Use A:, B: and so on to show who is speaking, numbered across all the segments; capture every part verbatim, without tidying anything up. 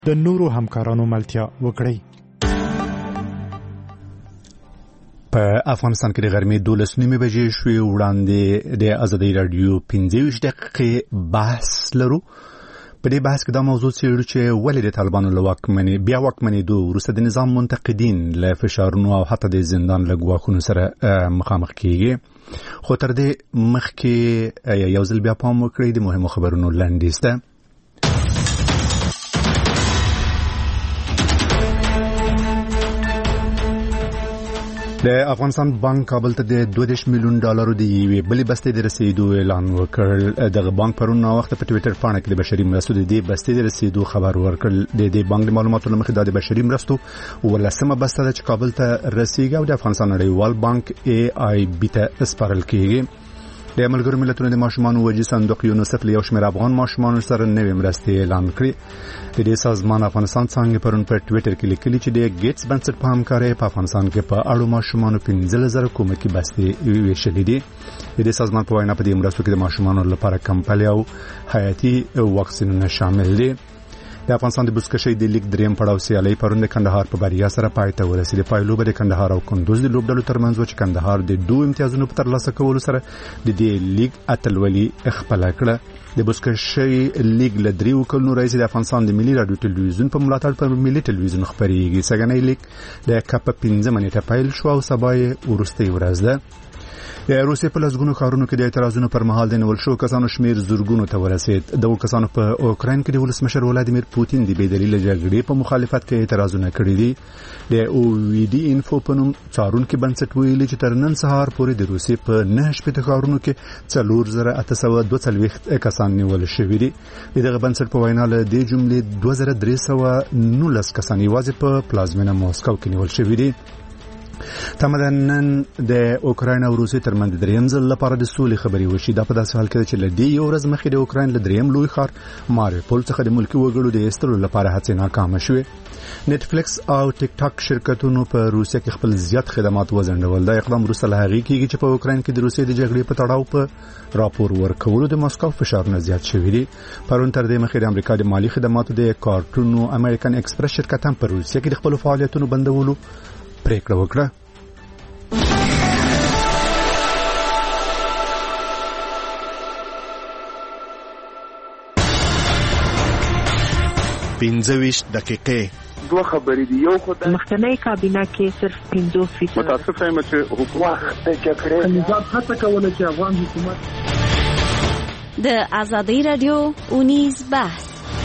A: د نورو همکارانو ملتیا وکړئ. په افغانستان کې د غرمې دولس نیمې بجې شوې. وړاندې د ازادي رادیو پنځه ویشت دقیقې بحث لرو. په دې بحث کې دا موضوع څېړو چې ولې د طالبانو له واکمنۍ بیا واکمنېدو وروسته د نظام منتقدین له فشارونو او حتی د زندان له ګواښونو سره مخامخ کېږي. خو تر دې مخکې یو ځل بیا پام وکړئ د مهمو خبرونو لنډیز ته. د افغانستان بانک کابل ته د دوه دېرش میلیون ډالرو د یوې بلې بستې د رسیدو اعلان وکړ. دغه بانک پرون ناوخته په ټویټر پاڼه کې د بشري مرستو د دې بستې د رسیدو خبر ورکړ. د دې بانک د معلوماتو له مخې د بشري مرستو ولسمه بسته ده چې کابل ته رسیږي او د افغانستان نړیوال بانک ای آی بي ته سپارل کېږي. د ملګرو ملتونو د ماشومانو وجې صندوق یونیسف له یو شمېر افغان ماشومانو سره نوې مرستې اعلان کړې. د دې سازمان افغانستان څنګه پرون په ټویټر کې لیکلي چې د ګیټس بنسټ په همکارۍ په افغانستان کې په اړو ماشومانو پنځه زره کومکي بستې ویشلې دي. د دې سازمان په وینا په دې مرستو کې د ماشومانو لپاره کمپلي او حیاتي واکسینونه شامل دي. د افغانستان د بزکشۍ د لیګ دریم پړاو سیالي پرون د کندهار په بریا سره پای ته ورسېده. پایلوبه د کندهار او کندوز د لوبډلو ترمنځ و چې کندهار د دوه امتیازونو په ترلاسه کولو سره د دې لیګ اتلولي خپله کړه. د بزکشۍ لیګ له دریو کلونو راهیسې د افغانستان د ملي راډیو ټلویزیون په ملاتړ پر ملي ټلویزیون خپرېږي. سږنی لیګ د کاپ په پنځمه نیټه پیل شو او سبا یې وروستۍ ورځ ده. د روسیې په لسګونو ښارونو کې د اعتراضونو پر مهال د نیول شوو کسانو شمېر زرګونو ته ورسېد. دغو کسانو په اوکراین کې د ولسمشر ولادیمیر پوتین د بې دلیله جګړې په مخالفت کې اعتراضونه کړي دي. د او وی ډي انفو په نوم څارونکي بنسټ ویلي چې تر نن سهار پورې د روسیې په نهه شپېته ښارونو کې څلور زره اته سوه دوه څلوېښت کسان نیول شوي دي. د دغه بنسټ په وینا له دې جملې دوه زره درې سوه نولس کسان یوازې په پلازمینه موسکو کې نیول شوي دي. تمدنن د اوکراین او روسیې ترمنځ د دریم ځل لپاره د سولې خبرې وشي. دا په داسې حال کې چې له دې یو ورځ مخکې د اوکراین له دریم لوی ښار ماریوپول څخه د ملکي وګړو د ایستلو لپاره هڅې ناکامه شوې. نتفلیکس او ټیک ټاک شرکتونو په روسیه کې خپل زیات خدمات وځنډول. دا اقدام وروسته له هغې کېږي چې په اوکراین کې د روسیې د جګړې په تړاو په راپور ورکولو د ماسکو فشارونه زیات شوي دي. پرون تر دې مخکې د امریکا د مالي خدماتو د کارټونو امریکن ایکسپریس شرکت هم په روسیه کې د خپلو فعالیتونو بندولو پریکړه وکړه.
B: پنځه ویشت دقیقې
C: دوه خبرې دي. یو خو د
D: مخکنی کابینه کې صرف پنځوس فیصد
C: متاسف یم چې حکومت د جګړې نظام هڅه کوله چې افغان حکومت
E: د ازادي رادیو اونیز بحث.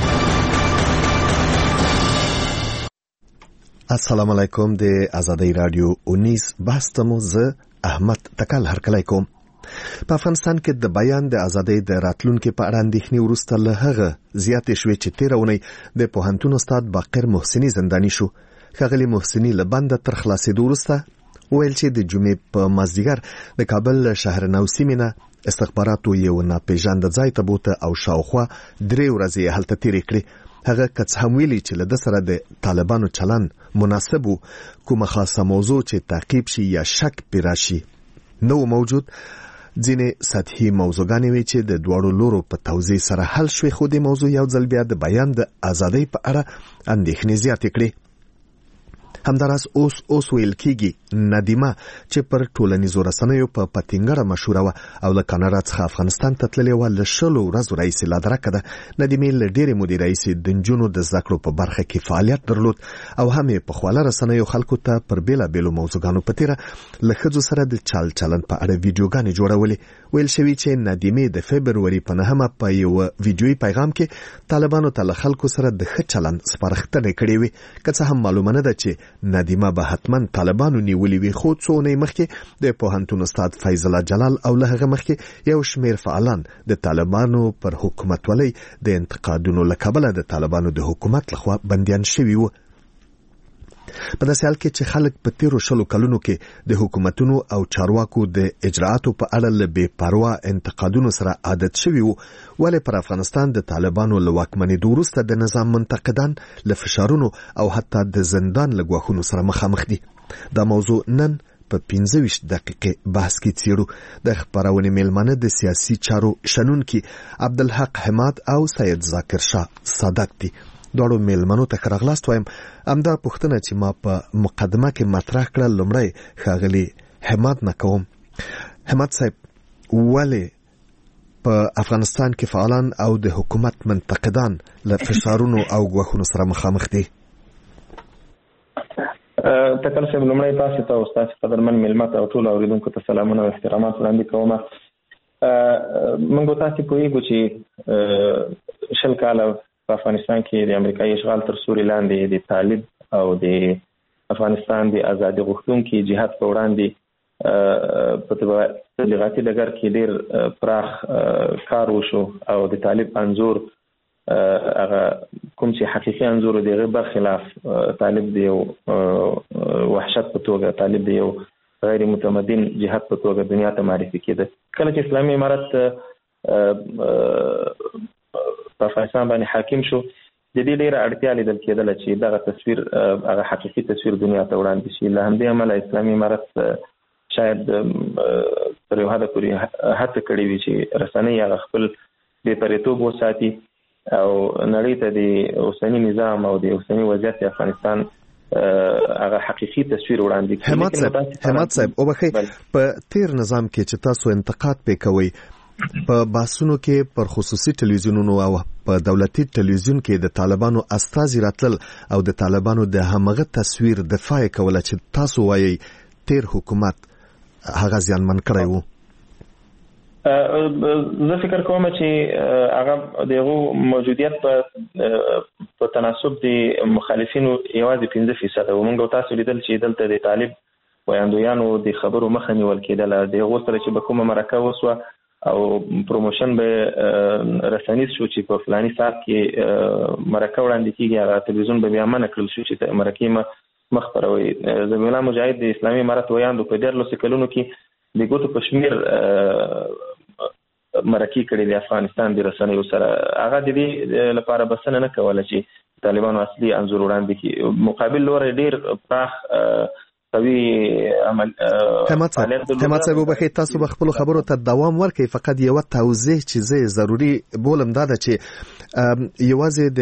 B: السلام علیکم. د ازادي رادیو اونیز بحث ته مو زه احمد تکل هرکلی کوم. په افغانستان کې د بیان د ازادۍ د راتلونکو په اړه اندېښنې وروسته له هغه زیاتې شوې چې تېره اونۍ د پوهنتون استاد باقر محسني زنداني شو. ښاغلي محسني له بنده تر خلاصېدو وروسته ویل چې د جمعې په مازدیګر د کابل شهرنو سیمې نه استخباراتو یو ناپېژانده ځای ته بوته او شاوخوا درې ورځې هلته تېرې کړې. هغه کڅ هم ویلي چې له ده سره د طالبانو چلن مناسب و، کومه خاصه موضوع چې تعقیب شي یا شک پرې راشي نو موجود. ځینې سطحي موضوعګانې وي چې د دواړو لورو په توضیح سره حل شوې، خو د موضوع یو ځل بیا د بیان د ازادۍ په اړه اندېښنې زیاتې کړې. همداراز اوس اوس ویل کېږي ندیمه چې پر ټولنیزو رسنیو په پتنګړه مشهوره وه او له کاناډا څخه افغانستان ته تللې وه، له شلو ورځو راهیسې لا درکه ده. ندیمې له ډېرې مودې راهیسې د نجونو د زده کړو په برخه کې فعالیت درلود او هم یې په خواله رسنیو خلکو ته پر بېلابېلو موضوعګانو په تېره له ښځو سره د چال چلن په اړه ویډیوګانې جوړولې. ویل شوي چې ندیمې د فبروري په نهمه په یو ویډیویي پیغام کې طالبانو ته له خلکو سره د ښه چلن سپارښتنې کړې وي. که څه هم معلومه نه ده چې ندیمه به حتما طالبانو نیولې وي، خو څو اونۍ مخکې د پوهنتون استاد فیض الله جلال او له هغه مخکې یو شمېر فعالان د طالبانو پر حکومتولۍ د انتقادونو له کبله د طالبانو د حکومت لخوا بندیان شوي وو. په داسې حال کې چې خلک په تیرو شلو کلونو کې د حکومتونو او چارواکو د اجراعاتو په اړه له بې پروا انتقادونو سره عادت شوي وو، ولې پر افغانستان د طالبانو له واکمنېدو وروسته د نظام منتقدان له فشارونو او حتی د زندان له ګواښونو سره مخامخ دي. دا موضوع نن په پنځه ویشت دقیقې بحث کې څېړو. د خپرونې میلمانه د سیاسي چارو شنونکي عبدالحق حماد او سید ذاکر شاه صادق دي. دواړو میلمنو ته راغلاست وایم. امدا پوښتنه چې ما په مقدمه کې مطرح کړه لومړی ښاغلي حماد نه کوم. حماد صاحب، ولې په افغانستان کې فعالان او د حکومت منتقدان له فشارونو او ګواښونو سره مخامخ دي؟
F: تکل صاحب، لومړی تاسو ته او تاسو قدرمن میلمه ته او ټول اوریدونکو ته سلامونه او احترامات وړاندې کوم. موږ تاسو پوهیږو چې شل کاله په افغانستان کې د امریکایي اشغال تر سوري لاندې د طالب او د افغانستان د ازادي غوښتونکو جهاد په وړاندې په تبلیغاتي ډګر کې ډېر پراخ کار وشو او د طالب انزور هغه کوم چې حقیقي انزور دی غیر برخلاف طالب دی او وحشت په توګه طالب دی او غیر متمدن جهاد په توګه دنیا ته معرفي کېده. کله چې اسلامي امارت په افغانستان باندې حاکم شو، د دې ډېره اړتیا لیدل کېدله چې دغه تصویر هغه حقیقي تصویر دنیا ته وړاندې شي. له همدې امله اسلامي امارت شاید تر یو حده پورې هڅه کړې وي چې رسنۍ هغه خپل بېپرېتوب وساتي او نړۍ ته د اوسني نظام او د اوسني وضعیت افغانستان هغه حقیقي تصویر وړاندې کړي.
B: حماد صاحب، حماد صاحب او بخې په تیر نظام کې چې تاسو انتقاد وکوي، په باسونو کې پر خصوصي ټلویزیونونو او په دولتي ټلویزیون کې د طالبانو استازي راتل او د طالبانو د همغه تصویر دفاع کوله چې تاسو وایي تیر حکومت هغه ځانمن کړی وو.
F: زه فکر کوم چې هغه دغه موجودیت په په تناسب د مخالفینو یوازې پنځه فیصد او موږ تاسو لیدل چې دلته د طالب ویاندویانو د خبرو مخه نیول کېدل. دغه سره چې به کومه مرکه وسوه او پروموشن به رسنیز شو چې په فلاني ساعت کې مرکه وړاندې کیږي، هغه تلویزیون به بیا منع کړل شو چې مرکه مخ پروي. زمير الله مجاهد د اسلامي امارت ویاندو په ډېر لوس کلونو کې د ګوتو په شمیر مرکه کړې د افغانستان د رسنیو سره. هغه د دې لپاره بسنه نه کوله چې طالبانو اصلي انزور وړاندې کړي، مقابل لوري ډېر پراخ قوي عمل.
B: حماد صاحب وبخې تاسو به خپل خبرو ته دوام ورکړئ، فقط یو توضیح چې زه ضروری بولم دا ده چې یوازې د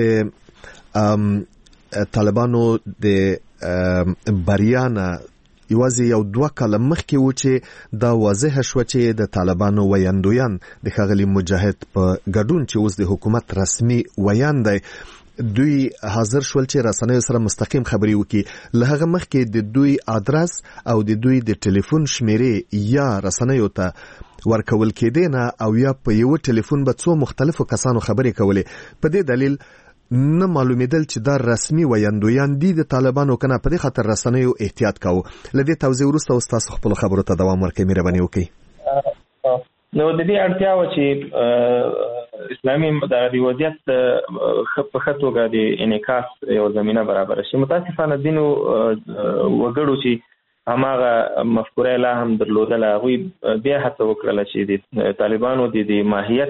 B: طالبانو د بریانه یوازې یو دوه کاله مخکې و چې دا واضح شو چې د طالبانو ویاندویان د ښاغلي مجاهد په ګډون چې اوس د حکومت رسمي ویان دی، دوی حاضر شول چې رسنیو سره مستقیم خبري وکړي. له هغه مخکې د دوی ادرس او د دوی د ټلیفون شمیرې یا رسنیو ته ورکول کېدې نه او یا په یو ټلیفون به څو مختلفو کسانو خبرې کولې. په دې دلیل نه معلومیدل چې دا رسمي ویاندویان دي د طالبانو کنه. په دې خاطر رسنیو احتیاط کاوه. لدې توضیح وروسته تاسو خپل خبرو ته دوام ورکړئ، مهرباني وکړئ.
F: نو د دې اړتیا و چې اسلامي د وضعیت په خطوګه د انعکاس یو زمينه برابر شي. متاسفانه دینو وګړو چې هماغه مفکوره لا هم درلودله، هغوی بیا هڅه وکړله چې د طالبانو د ماهیت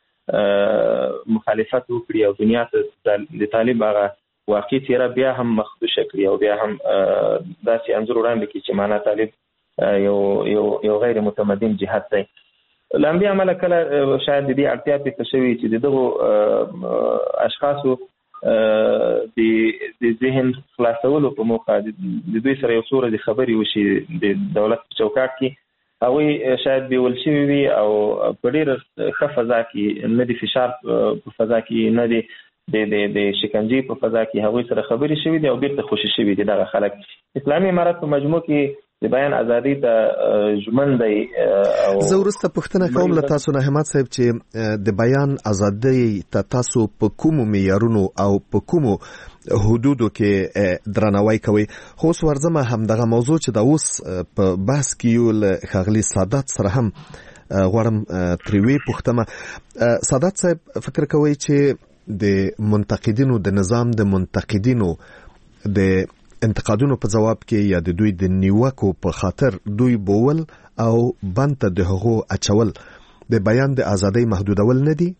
F: مخالفت وکړي او دنیا ته د طالب هغه واقعي څیره بیا هم مخدوشه کړي او بیا هم داسې انځور وړاندې کړي چې معنا طالب یو یو یو غیر متمدن جهاد دی. لامبي عمله کله شاید د دې اړتیا پېښه شوې چې دغه اشخاصو د د ذهن خلاصولو په موخه د دوی سره یو څوره د خبري وشي د دولت په چوکاټ کې، هغوی شاید بیول شوي وي او په ډېره ښه فضا کې، نه د فشار په فضا کې، نه د د د شکنجې په فضا کې هغوی سره خبرې شوي دي او بیرته خوشي شوي دي دغه خلک. اسلامي امارت په مجموع کې د بیان ازادي ته ژمن دی.
B: زه وروسته پوښتنه کوم له تاسو نه حماد صاحب چې د بیان ازادي ته تاسو په کومو معیارونو او په کومو حدودو کې درناوی کوي. خو اوس ورځمه هم دغه موضوع چې د اوس په بحث کې یو له ښاغلي سادات سره هم غواړم تریوي پوښتنه. سادات صاحب فکر کوي چې د منتقدینو د نظام د منتقدینو د انتقادونو په جواب کې یا د دوی د نیوکو په خاطر دوی بول او بند ته د هغو اچول د بیان د ازادۍ محدودول نه دي؟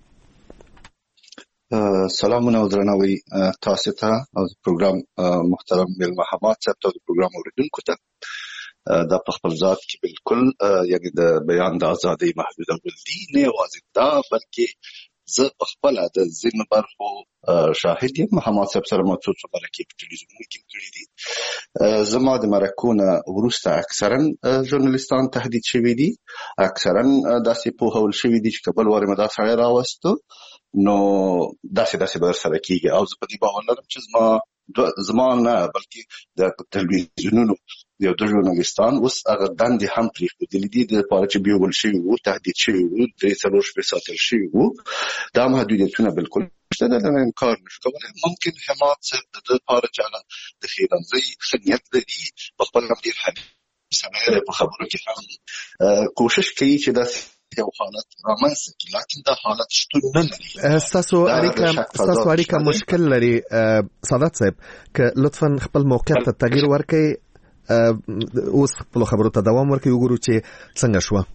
G: سلامونه او درناوی تاسو ته او پروګرام محترم میلمه حماد صاحب ته د پروګرام اوریدونکو ته. دا په خپل ذات کې بالکل یعنی د بیان د ازادۍ محدودول دي، نه یوازې دا بلکې زه په خپل د ځینو برخو شاهد یم. محمد صاحب سره مو څو څو مرکې په ټلویزیون کې کړې دي. زما د مرکونه ورسته اکثرا ژورنالیستان تهدید شوي دي، اکثرا داسې پوهول شوي دي چې کبل واره مدا سره راوستو نو داسې داسې به سره کیږي. او زه په دې باور لرم چې زما زما نه بلکې د ټلویزیونونو یو د ژورنالیستان اوس هغه دندې هم پرېښودلې دي د لپاره چې بیول شوي وو، تهدید شوي وو، درې څلور شپې ساتل شوي وو. دا محدودیتونه بالکل شته، دا انکار نشو کولی. ممکن حماد صاحب د دې لپاره چې د خیرنځي ښه نیت لري، په خپل هم ډېر حلیم سړی په خبرو کې هم کوشش کوي چې داسې یو حالت رامنځته کړي، لکن دا حالت شتون نه لري.
B: ستاسو اړیکه ستاسو اړیکه مشکل لري سعادت صاحب، که لطفا خپل موقعیت ته تغییر ورکړئ، اوس خپل خبرو ته دوام ورکړئ، وګورو چې څنګه شوه.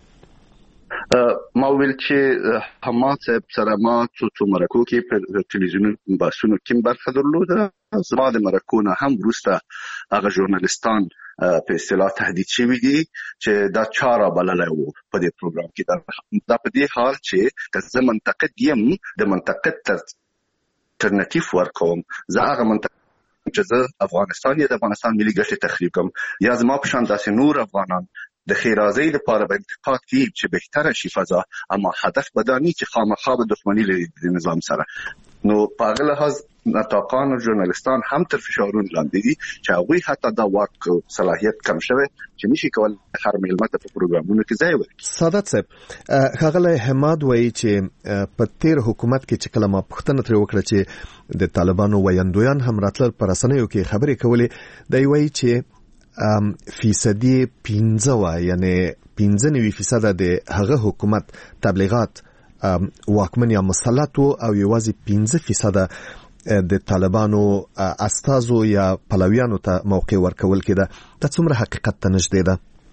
G: ما ویل چې حماد صاحب سره ما څو څو مرکو کې په ټلویزیون بحثونو کې برخه درلوده. زما د مرکونه هم وروسته هغه ژورنالیستان په اصطلاح تهدید شوي دي چې دا چاره بللی وو په دې پروګرام کې. دا په دې حال چې که زه منتقد یم، د منتقد الټرنیټیف ورکوم، زه هغه منتقد چې زه افغانستان یا د افغانستان ملي ګټې تخریب کوم، یا زما په شان داسې نور افغانان د خیرازۍ لپاره به انتقاد کوي چې بهتره شي فضا، اما هدف بدانی چې خامخا به دښمني لري د نظام سره. نو په هغه لحاظ ناطقان او ژورنالیستان هم تر فشارون لاندې دي چې هغوی حتی دا واک صلاحیت کم شوی چې نشي کول هر ملت په پروګرامونو کې ځای ورکړي.
B: سعادت صاحب ښاغلی حماد وایي چې په تیر حکومت کې چې کله ما پوښتنه ترې وکړه چې د طالبانو ویندویان هم راتلل په رسنیو کې خبرې کولې، دی وایي چې فیصدی پینځه وه، یعنی پینځه نوي فیصده د هغه حکومت تبلیغات واکمن یا مسلط وو او یوازې پینځه فیصده د طالبانو استازو یا پلویانو ته موقع ورکول کېده. دا څومره حقیقت ته نږدې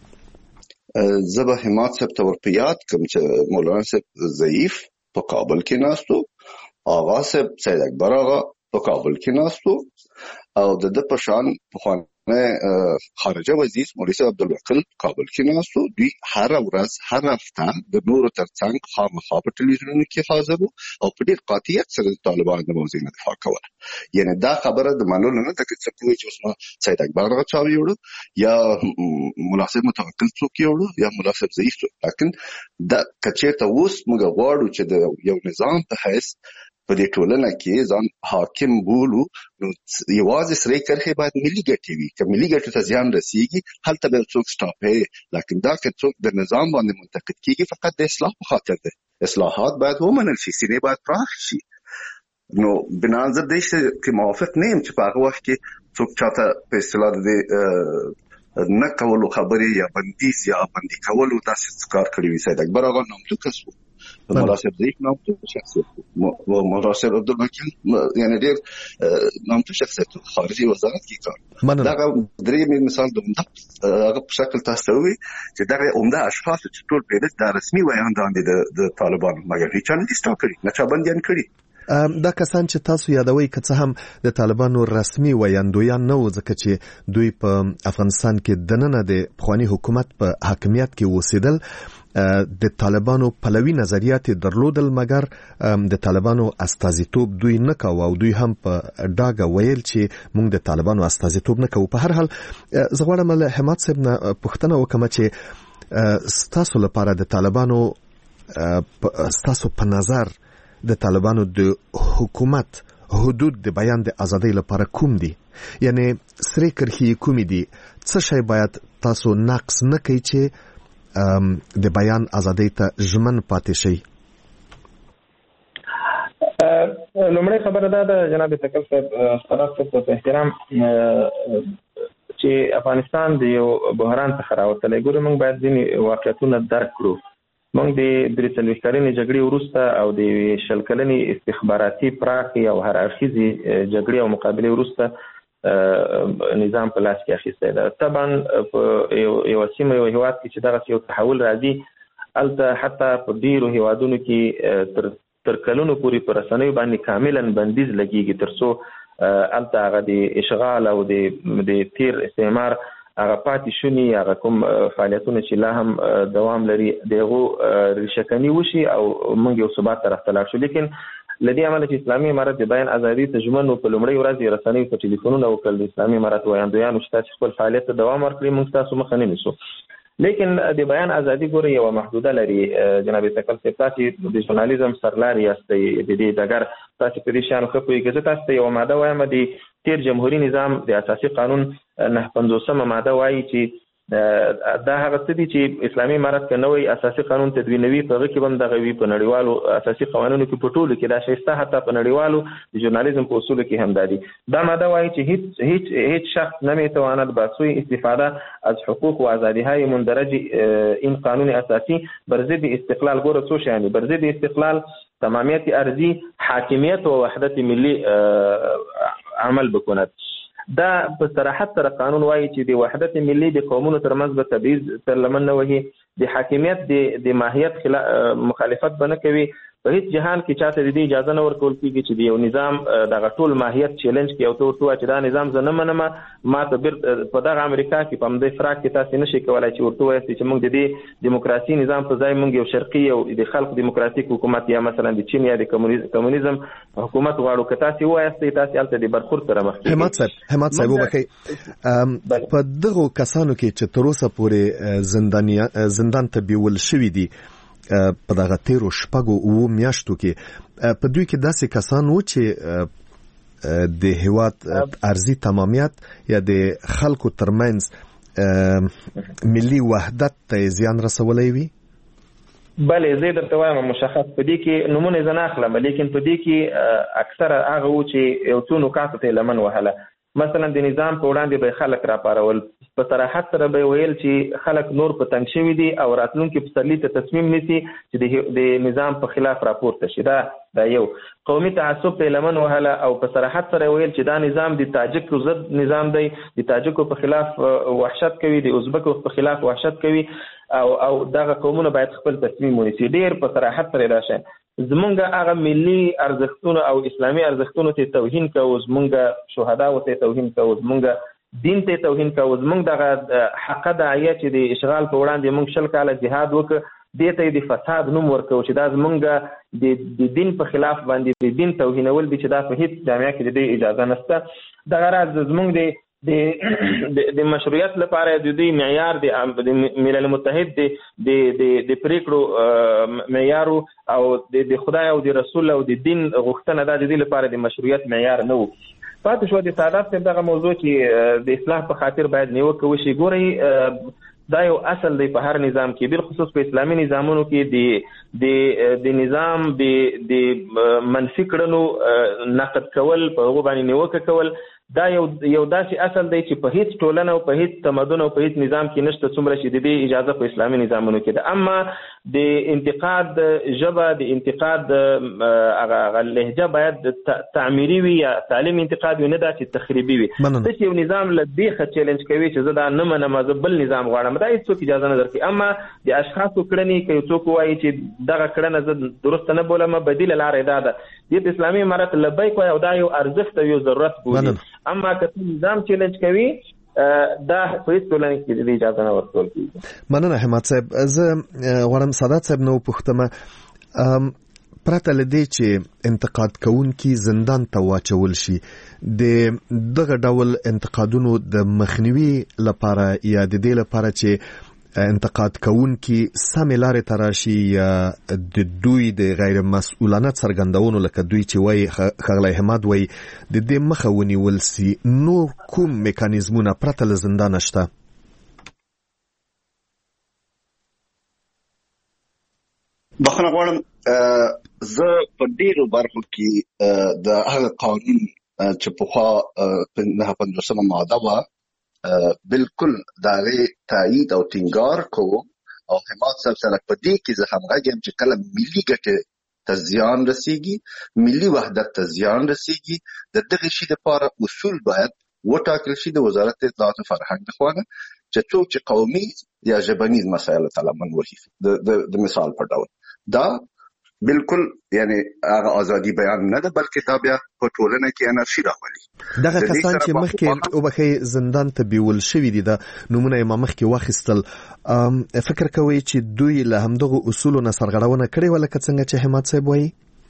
B: ده؟
G: زه به حماد صاحب ته ورپه یاد کړم چې مولانا صاحب ضعیف په کابل کې ناستو، آغا صاحب سید اکبر آغا په کابل کې ناستو، او د ده په شان پخوانی خارجه وزیر مولوي صاحب عبدالوکیل کابل کې ناستو. دوی هر ورځ هر هفته د نورو ترڅنګ خامخا په ټلویزیونونو کې حاضر وو او په ډېر قاطعیت سره د طالبانو د موضوع نه دفاع کوله. یعنی دا خبره د منلو نه ده چې څوک وایي چې اوس ما سید اکبر هغه چا ویوړو یا ملا صاحب متوکل څوک یوړو یا ملا صاحب ضعیف څوک. لیکن دا که چېرته اوس موږ غواړو چې د یو نظام په حیث په دې ټولنه کې ځان حاکم بولو، نو یوازې سرې کرښې باید ملي ګټې وي. که ملي ګټو ته زیان رسیږي هلته به څوک سټاپوي، لیکن دا که څوک د نظام باندې منتقد کېږي فقط د اصلاح په خاطر ده. اصلاحات باید ومنل شي، سینې باید پراخ شي. نو بنا زه دې کې موافق نه یم چې په هغه وخت کې څوک چاته په اصطلاح د نه کولو خبرې یا بندیز یا بندي کولو داسې کار کړی وي. سید اکبر آغا نامتو کس وو، مولا صاحب ضعیف نامتو شخصیت و مولا صاحب عبدالوکیل یعنی ډېر نامتو شخصیت خارجي وزارت کې کار. دغه درې مثال د عمده هغه په شکل تاسو ته ووایي چې دغه عمده اشخاص چې ټول پیدا دا رسمي ویاندان دي د طالبانو، مګر هیڅ نه دي سټاپ کړي، نه چا بندیان کړي.
B: دا کسان چې تاسو یادوي که څه هم د طالبانو رسمي ویاندویان نه وو، ځکه چې دوی په افغانستان کې دننه د پخواني حکومت په حاکمیت کې اوسېدل، د طالبانو پلوي نظریات درلودل، مګر د طالبانو استازیتوب دوی نه کوي او دوی هم په ډاګه ویل چې موږ د طالبانو استازیتوب نه کوو. په هر حال زه غواړم له حماد صاحب نه پوښتنه وکړم چې ستاسو لپاره د طالبانو ستاسو په نظر د طالبانو د حکومت حدود د بیان د ازادۍ لپاره کوم دي؟ یعنی سرې کرښې کومې دي؟ څه شی باید تاسو نقص نه کوي چې د بیان ازادۍ ته ژمن پاتې شي؟
F: لومړی خبره دا ده جناب تکل صاحب، خلاص په احترام چې افغانستان د یو بحران څخه راوتلی. ګوره موږ باید ځینې واقعیتونه درک کړو. موږ د درې څلوېښت کلنې جګړې وروسته او د شل کلنې استخباراتي پراخې او هر اړخیزې جګړې او مقابلې وروسته نظام په لاس کې اخیستی ده. طبعا په یو سیمه یو هیواد کې چې دغسې یو تحول راځي، هلته حتی په ډېرو هیوادونو کې تر تر کلونو پورې په رسنیو باندې کاملا بندیز لګېږي، تر څو هلته هغه د اشغال او د تیر استعمار هغه پاتې شونی هغه کوم فعالیتونه چې لا هم دوام لري دغه ریشکنی وشي او موږ یو ثبات طرف ته لاړ شو. لیکن لدی عمل چې اسلامي امارت د بیان ازادي تجمن په لومړی ورځ رسنۍ په ټلیفونونو وکړل د اسلامي امارت وایاندویانو چې خپل فعالیت ته دوام ورکړي موږ تاسو مخ نه نیسو. لیکن د بیان ازادي ګوره یو محدوده لري. جناب تکل صاحب تاسو د ژورنالیزم سرلاري یاستئ د دې دګر تاسو په دې شان خو پیګه تاسو ته یو ماده وایم د تیر جمهوریت نظام د اساسي قانون نه پنځوسمه ماده وایي چې دا هغه څه دي چې اسلامي امارت کې نوې اساسي قانون تدوینوي په هغه کې باندې غوي په نړیوالو اساسي قوانینو کې په ټولو کې دا شایسته حتی په نړیوالو د ژورنالیزم په اصولو کې هم دادي. دا ماده وایي چې هیڅ هیڅ هیڅ شخص نمیتواند با سوی استفاده از حقوق و آزادی‌های مندرج این قانون اساسی بر ضد استقلال ګوره څه شی بر ضد استقلال تمامیت ارضی حاکمیت و وحدت ملی عمل بکند. دا په صراحت سره قانون وایي چې د وحدت ملی د قومونو ترمنځ به تبعیض تر لمن نه وهي، د حاکمیت د د ماهیت مخالفت به نه کوي. په هیڅ جهان کې چاته د دې اجازه نه ورکول کېږي چې د یو نظام دغه ټول ماهیت چیلنج کوي او ته ورته چې دا نظام زه نه منم. ما ته په دغه امریکا کې په همدې فراق کې تاسو نشئ کولی چې ورته وایاست چې موږ د دې دیموکراسي نظام په ځای موږ یو شرقي او د خلق دیموکراتیک حکومت یا مثلا د چین یا د کمونیزم حکومت غواړو. که تاسو وایاست تاسو هلته د برخورد سره مخ کېږئ.
B: همت صاحب همت صاحب وبخښئ، په دغو کسانو کې چې تر اوسه پورې زندان ته بیول شوي دي په دغه تیرو شپږو اوو میاشتو کې، په دوی کې داسې کسان وو چې د هیواد ارضي تمامیت یا د خلکو ترمنځ ملي وحدت ته زیان رسولی وي؟
F: بله زه درته وایم مشخص په دې کې نمونه زه نه اخلم، لیکن په دې کې اکثره هغه وو چې یو څو نکاتو ته لمن وهله. مثلا د نظام په وړاندې به خلک راپارول، په صراحت سره به ویل چې خلک نور په تنګ شوي دي او راتلونکي پسرلي ته تصمیم نیسي چې د نظام په خلاف راپورته شي. دا دا یو قومي تعصب ته لمن وهله او په صراحت سره ویل چې دا نظام د تاجکو ضد نظام دی، د تاجکو په خلاف وحشت کوي، د ازبکو په خلاف وحشت کوي او او دغه قومونه باید خپل تصمیم ونیسي. ډېر په صراحت سره دا شي زمونږ هغه ملي ارزښتونه او اسلامي ارزښتونه ته توهین کوو، زمونږ شهدا ته توهین کوو، زمونږ دین ته توهین کوو، زمونږ دغه حق داعیه چې د اشغال په وړاندې موږ شل کاله جهاد وکړ دې ته د فساد نوم ورکوو چې دا زمونږ د دین په خلاف باندې د دین توهینول دي چې دا په هیڅ جامعه کې د دې اجازه نشته. دغه راز زمونږ د د د مشروعیت لپاره د دې معیار د ملل متحد د د د پریکړو معیار او د خدای او د رسول او د دین غوښتنه د دې لپاره د مشروعیت معیار نه وو. پاتې شو د سعادت دغه موضوع چې د اصلاح په خاطر باید نیوکه وشي. ګورئ دا یو اصل دی په هر نظام کې، بل خصوص په اسلامي نظامونو کې د د د نظام د د منفي کړنو نقد کول، په هغه باندې نیوکه کول، دا یو یو داسې اصل دی چې په هیڅ ټولنه او په هیڅ تمدن او په هیڅ نظام کې نشته څومره چې د دې اجازه په اسلامي نظامونو کې ده. اما د انتقاد ژبه، د انتقاد هغه لهجه باید تعمیري وي یا تعلیم انتقاد وي، نه دا چې تخریبي وي. چې یو نظام له بیخه چیلنج کوي چې زه دا نه منم زه بل نظام غواړم، دا هیڅوک اجازه نه درکوي. اما د اشخاصو کړنې که یو څوک وایي چې دغه کړنه زه درسته نه بولم، بدیله لاره دا ده د اسلامي امارت لبیک وایي او دا یو ارزښت او یو ضرورت بولي. اما که نظام چیلنج کوي دا په هیڅ ټولنه کې د اجازه نه ورکول کېږي.
B: مننه حماد صاحب. زه غواړم سعادت صاحب نو پوښتمه پرته له دې چې انتقاد کوونکي زندان ته واچول شي، د دغه ډول انتقادونو د مخنیوي لپاره یا د دې لپاره چې انتقاد کوونکي سمې لارې ته راشي یا د دوی د غیر مسؤلانه څرګندونو لکه دوی چې وایي ښاغلی حماد وایي د دې مخه ونیول سي، نور کوم میکانیزمونه پرته له زندانه شته؟
G: بخښنه غواړم، زه په ډېرو برخو کې د هغه قانون چې پخوا په نهه پنځوسمه ماده وه بالکل داغه تایید او ټینګار کوو او حماد صاحب سره په دې کې زه همغږی یم چې کله ملي ګټې ته زیان رسیږي، ملي وحدت ته زیان رسیږي، د دغه شي لپاره اصول باید وټاکل شي د وزارت اطلاعات او فرهنګ لخوا چې څوک چې قومي یا ژبنیز مسایل ته لمن وهي. د د مثال په ډول دا بالکل یعنی هغه ازادي بیان نه ده بلکې دا بیا په ټولنه کې انارشي راولي.
B: دغه کسان چې مخکې وبخې زندان ته بیول شوي دي د نمونه یې مخکې واخیستل، فکر کوي چې دوی له همدغه اصولو نه سرغړونه کړې وه لکه څنګه چې حماد صاحب وایي؟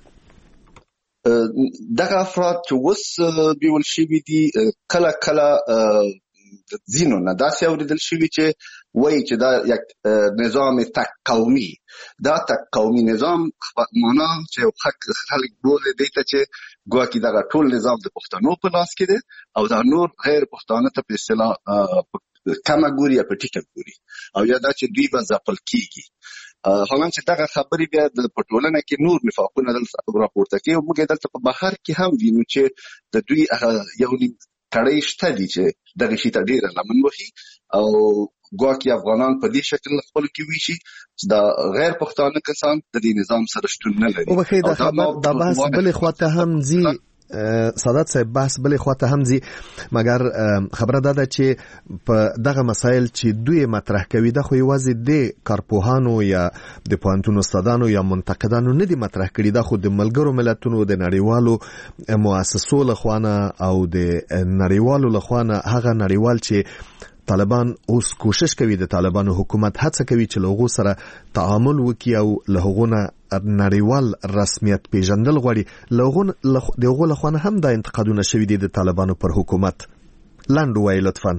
G: دغه افراد چې اوس بیول شوي دي کله کله ځینو نه داسې اورېدل شوي چې وایي چې دا یک نظام تک قومي، دا تک قومي نظام معنا چې خلک بولي دی ته چې ګواکې دغه ټول نظام د پښتنو په لاس کې دی او دا نور غیر پښتانه ته په اصطلاح کمه ګوري یا په ټیکه ګوري او یا دا چې دوی به ځپل کېږي. حالان چې دغه خبرې بیا د پټولنه کې نور نفاقونه دلته راپورته کوي او موږ دلته په بهر کې هم وینو چې د دوی یو نیم کړی شته دي چې دغه شي ته ډېره لمن وهي او ګواکې افغانان په دې شکل خپل کې ویشي چې دا غیر پښتانه کسان د دې نظام سره شتون نه لري.
B: او بخې دا خبر د بحث بلې خواته هم ځي سادات صاحب، بحث بلې خواته هم ځي، مګر خبره دا ده چې په دغه مسایل چې دوی مطرح کوي دا خو یوازې د کارپوهانو یا د پوهنتون استادانو یا منتقدانو نه دي مطرح کړي، دا خو د ملګرو ملتونو د نړیوالو مؤسسو لخوانه او د نړیوالو لخوانه هغه نړیوال چې طالبان اوس کوشش کوي، د طالبانو حکومت هڅه کوي چې له هغو سره تعامل وکړي او له هغو نه نړیوال رسمیت پیژندل غواړي. له هغو لخوا هم دا انتقادونه شوي دي د طالبانو پر حکومت. لاندې ووایي لطفا.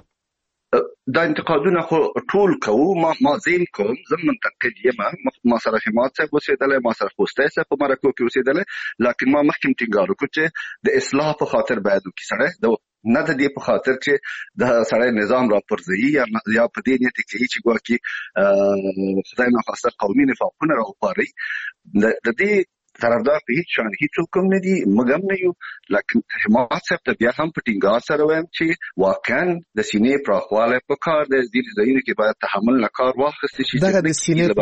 G: دا انتقادونه خو ټول کوو، ما ما زین کوم، زه منتقد یم، ما سره حماد صاحب اوسېدلی، ما سره خوستی صاحب په مرکو کې اوسېدلی، لکن ما مخکې ټینګار وکړو چې د اصلاح په خاطر باید وکړي سړی، د نه د دې په خاطر چې د سړی نظام را پرځوي یا یا په دې نیت کې چې ګواکې خدای ناخواسته قومي نفاقونه راوپاري. د دې طرفدار په هیڅ شان هیڅوک هم نه دي، موږ هم نه یو، لکن حماد صاحب ته بیا هم په ټینګار سره وایم چې واقعا د سینې پراخوالی په کار دی، ځینې ځایونو کې باید تحمل نه کار واخیستل شي.
B: دغه د سینې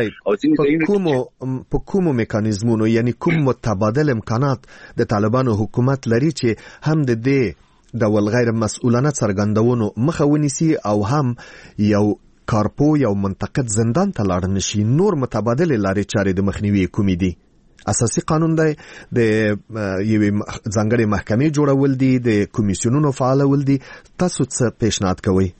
B: پراخوالی په کومو میکانیزمونو یعنی کوم متبادل امکانات د طالبانو حکومت لري چې هم د دې ډول غیر مسؤلانه څرګندونو مخه ونیسي او هم یو کارپو یو منتقد زندان ته لاړ نشي؟ نور متبادل لارې چارې د مخنیوي کومې دي؟ اساسي قانون دی، د یوې ځانګړې محکمې جوړول دي، د کمیسیونونو فعالول دي، تاسو څه پیشنهاد کوئ؟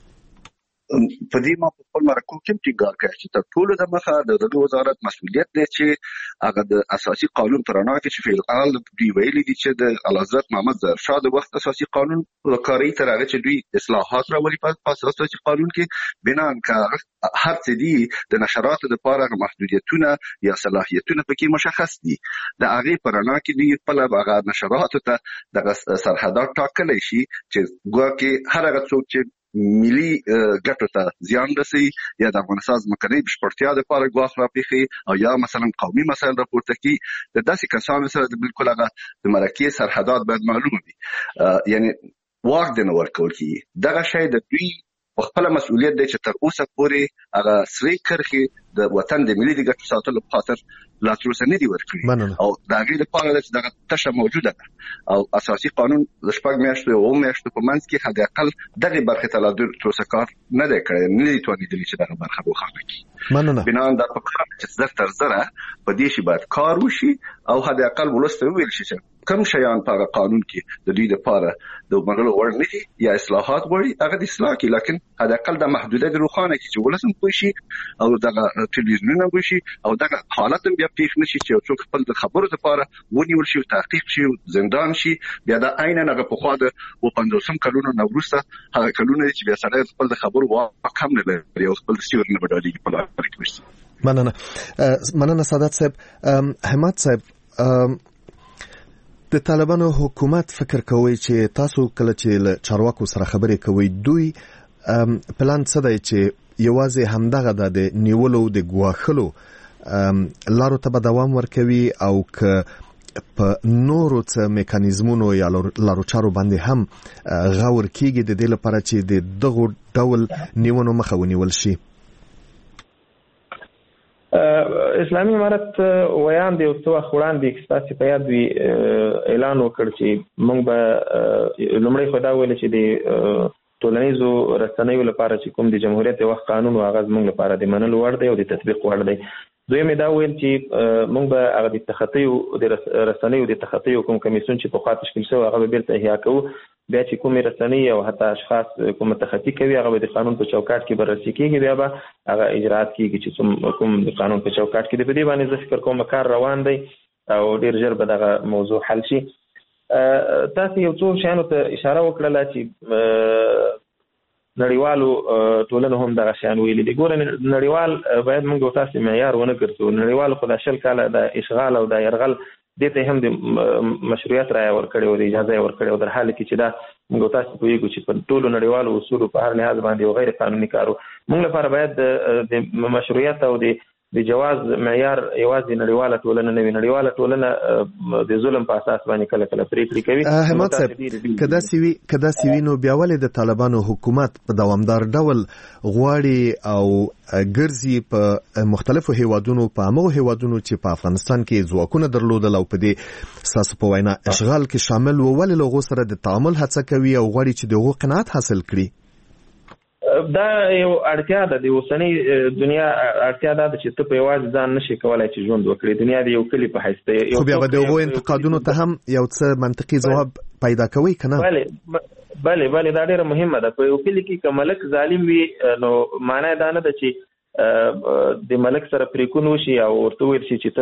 G: په دې ما په خپل مرکو کې ټینګار کړی چې تر ټولو د مخه د دغه وزارت مسؤلیت دی چې هغه د اساسي قانون په رڼا کې چې فعل الحال دوی ویلي دي چې د اعلیحضرت محمد ظاهر شاه د وخت اساسي قانون کاری تر هغه چې دوی اصلاحات راولي په اساسي قانون کې بنان کا هر څه دي د نشراتو د پاره محدودیتونه یا صلاحیتونه پکې مشخص دي، د هغه په رڼا کې دوی خپل هغه نشراتو ته د سرحدات ټاکلی شي چې ګواکې هر هغه څوک چې ملي ګټو ته زیان رسي یا د افغانستان ځمکنۍ بشپړتیا دپاره ګواښ راپېښي او یا مثلا قومي مسایل راپورته کړي، د داسې کسانو سره د بالکل هغه د مرکې سرحدات باید معلوم وي، یعنی واک د نه ورکول کېږي. دغه شی د دوی په خپله مسؤلیت دی چې تر اوسه پورې هغه سرې کرښې د وطن د ملي د ګټو ساتلو په خاطر لا تر اوسه نه دي ورکړي او د هغې دپاره ده چې دغه تشه موجوده ده او اساسي قانون د شپږ میاشتو یا اووه میاشتو په منځ کې حد اقل دغې برخې ته لا تر اوسه کار نه دی کړی، نه دي توانېدلي چې دغه برخه روښانه کړي.
B: مننه.
G: بنان دا په کار چې زر تر زره په دې شي باید کار وشي او حد اقل ولس ته وویل شي چې کوم شیان په قانون کې د دوی لپاره د منلو وړ نه دي یا اصلاحات غواړي هغه د اصلاح کړي، لکن حد اقل د محدوده د روښانه کړي چې ولس هم پوه شي او دغه ټلویزیونونه پوه شي او دغه حالت هم بیا پېښ نه شي چې یو څوک خپل د خبرو لپاره ونیول شي، تحقیق شي، زندان شي، بیا دا عیناً هغه پخوا د اووه پنځوسم کلونو نه وروسته هغه کلونه دي چې بیا سړی خپل د خبرو واک هم نه لري او خپل د سیوري نه به ډارېږي په لاره کې وشي.
B: مننه. مننه سادات صاحب. حماد صاحب، د طالبانو حکومت فکر کوي چې تاسو کله چې له چارواکو سره خبرې کوئ دوی پلان څه دی چې یوازې همدغه د نیولو د ګواښلو لارو ته به دوام ورکوي او که په نورو څه میکانیزمونو یا لارو چارو باندې هم غور کیږي د دې لپاره چې د دغو ډول نیونو مخه ونیول شي؟
F: اسلامي امارت ویاندې او څه وخت وړاندې ستاسې په یاد وي اعلان وکړ چې موږ به لومړی خو دا ویل چې د ټولنیزو رسنیو لپاره چې کوم د جمهوریت وخت قانون او هغه زموږ لپاره د منلو وړ دی او د تطبیق وړ دی، دوی مې دا ویل چې موږ به هغه د تخطي او د رسنۍ او د تخطي کوم کمیسیون چې په خاطر تشکیل شوی هغه به بیرته احیا کوو بیا چې کومې رسنۍ او حتی اشخاص کوم تخطي کوي هغه به د قانون په چوکاټ کې بررسي کیږي بیا به هغه اجرات کیږي چې کوم د قانون په چوکاټ کې د دې باندې زه فکر کوم کار روان دی او ډیر ژر به دغه موضوع حل شي. تاسو یو څو شیانو ته اشاره وکړه چې نړیوالو ټولنو هم دغه شیان ویلي دي. ګوره نړیوال باید موږ تاسو معیار ونه ګرځو. نړیوالو خو د شل کاله د اشغال او د يرغل دته هم د مشروعیت راي ورکړي او د اجازه ورکړي او در حال کې چې دا موږ تاسو په یو چې په ټولو نړیوالو اصول په هر لحاظ باندې او غیر قانوني کارو موږ لپاره باید د مشروعیت او د د جواز معیار یوازې نړیواله ټولنه نه وي. نړیواله ټولنه د ظلم په اساس باندې کله کله پریکړې کوي.
B: همت صاحب کدا سوي کدا سوي نو بیا ولې د طالبانو حکومت په دوامدار ډول غواړي او ګرځي په مختلفو هیوادونو په هغو هیوادونو چې په افغانستان کې ځواکونه درلودل او په دې ساسو په وینا اشغال کې شامل و ولې لغو سره د تعامل هڅه کوي او غواړي چې دغه قناعت حاصل کړي؟
F: دا یو اړتیا ده د اوسنۍ دنیا اړتیا ده چې ته په یوازې ځان نشي کولای چې ژوند وکړي. دنیا د یو کلی په حیث ته
B: خو بیا به دغه انتقادونو ته هم یو څه منطقي ځواب پیدا کوي کنه.
F: بله بله بله دا ډیره مهمه ده. په یو کلی کې که ملک ظالم وي نو معنی دا نه ده چې د ملک سره پریکون وشي او ورته ویل شي چې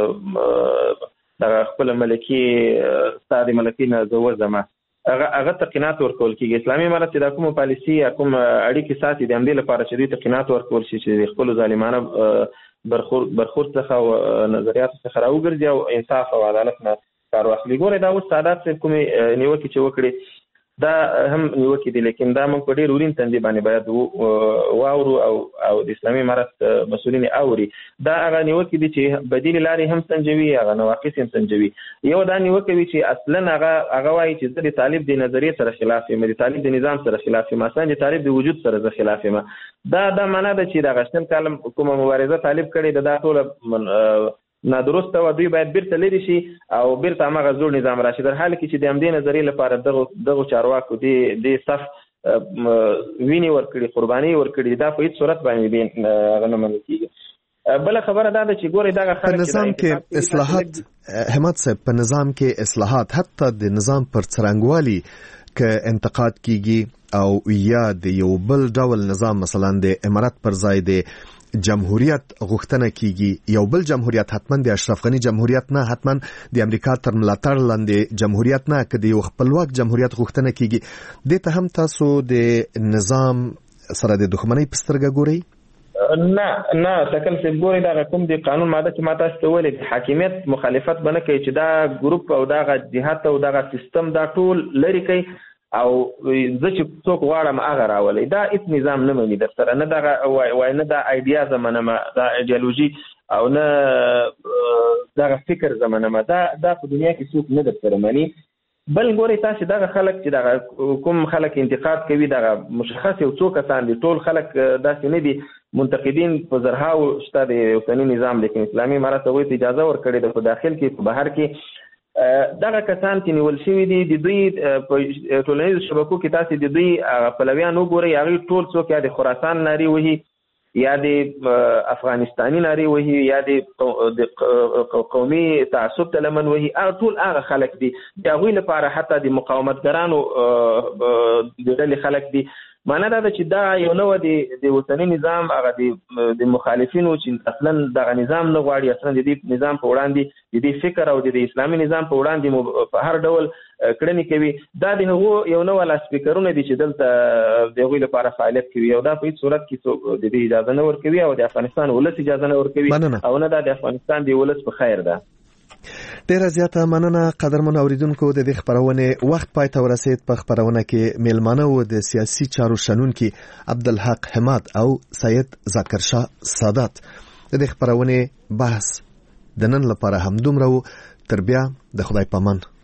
F: ته د خپل ملکی ستاسو ملکی نه زوځ زما هغه هغه تقینات ورکول کیږي. اسلامي امارت چې دا کوم پالیسي یا کوم اړیکې ساتي د همدې لپاره چې دوی تقینات ورکول شي چې خپل ظالمانه برخورد برخورد څخه او نظریات څخه راوګرځي او انصاف او عدالت نه کار واخلي. ګوره دا اوس سادات کوم نیوکې چې وکړي دا هم نیوکې دي لیکن دا موږ په ډېر ورین تندې باندې باید واورو او او د اسلامي امارت مسؤلین اوري. دا هغه نیوکې دي چې بدیل لارې هم سنجوي هغه نواقص هم سنجوي. یو دا نیوکه وی چې اصلا هغه هغه وایي چې د طالب د نظریه سره خلاف یم د طالب د نظام سره خلاف یم اصلا د طالب د وجود سره خلاف یم. دا دا معنا ده چې دا غشتل کلم کومه مبارزه طالب کړي د دا ټول نادرسته و دوی باید بیرته لري شي او بیرته هغه زوړ نظام راشي. در حال کې چې د همدې نظریې لپاره دغه دغه چارواکو دی د صف ویني ورکړي قرباني ورکړي دا په هیڅ صورت باندې هغه نه منل کیږي. بل خبره دا ده چې ګوري دغه خلک
B: په نظام کې اصلاحات همت صاحب په نظام کې اصلاحات حتی د نظام پر څرنګوالي ک انتقاد کیږي او یا د یو بل ډول نظام مثلا د امارات پر ځای د جمهوریت غوښتنه کیږي. یو بل جمهوریت حتما د اشرف غنی جمهوریت نه حتما د امریکا تر ملاتړ لاندې جمهوریت نه کدی یو خپلواک جمهوریت غوښتنه کیږي. د ته هم تاسو د نظام سره د دښمنۍ پسترګه ګورئ؟
F: نه نه تکل څه ګوري دا کوم د قانون ماده چې ماته استولې د حاکمیت مخالفت بنه کوي چې دا ګروپ او دا جهات او دا سیستم دا ټول لري کوي او زه چې څوک غواړم هغه راولي. دا هیڅ نظام نه مني در سره نه دا وای نه دا ایډیا زمانه ما دا ایډیالوژي او نه دا فکر زمانه ما دا دا په دنیا کې څوک نه در سره مني. بل ګوري تاسو دا خلک چې دا کوم خلک انتقاد کوي دا مشخص یو څوک کسان دي ټول خلک داسې نه دي منتقدین په زرهاو شته د اوسنی نظام لیکن اسلامي امارت ته اجازه ورکړي د داخل کې په بهر کې دغه کسان چې نیول شوي دي د دوی په ټولنیزو شبکو کې تاسو د دوی پلویان وګورئ هغه ټول څوک یا د خراسان ناری وهي یا د افغانستاني ناری وهي یا د قومي تعصب تلمن وهي ټول هغه خلک دي چې هغوی لپاره حتی د مقاومتګرانو د ډلې خلک دي. معنا دا چې دا یو نو د وطني نظام هغه د مخالفینو چې اصلا دغه نظام نه غواړي اصلا د دې نظام په وړاندې د دې فکر او د اسلامي نظام په وړاندې په هر ډول کړنې کوي. دا د هغو یو نو ولا سپیکرونه دي چې دلته د هغوی لپاره فعالیت کوي او دا په هیڅ صورت کې د دې اجازه نه ورکوي او د افغانستان ولس اجازه نه ورکوي او نه د افغانستان د ولس په خیر ده.
B: ډیر زیاته مننه قدرمن اوریدونکو. د دې خبرونه وخت پای ته ورسید. په خبرونه کې میلمانه و د سیاسي چارو شنونکي عبدالحق حماد او سید ذکر شاه سادات. د دې خبرونه بحث د نن لپاره هم دومره. تر بیا د خدای پامان.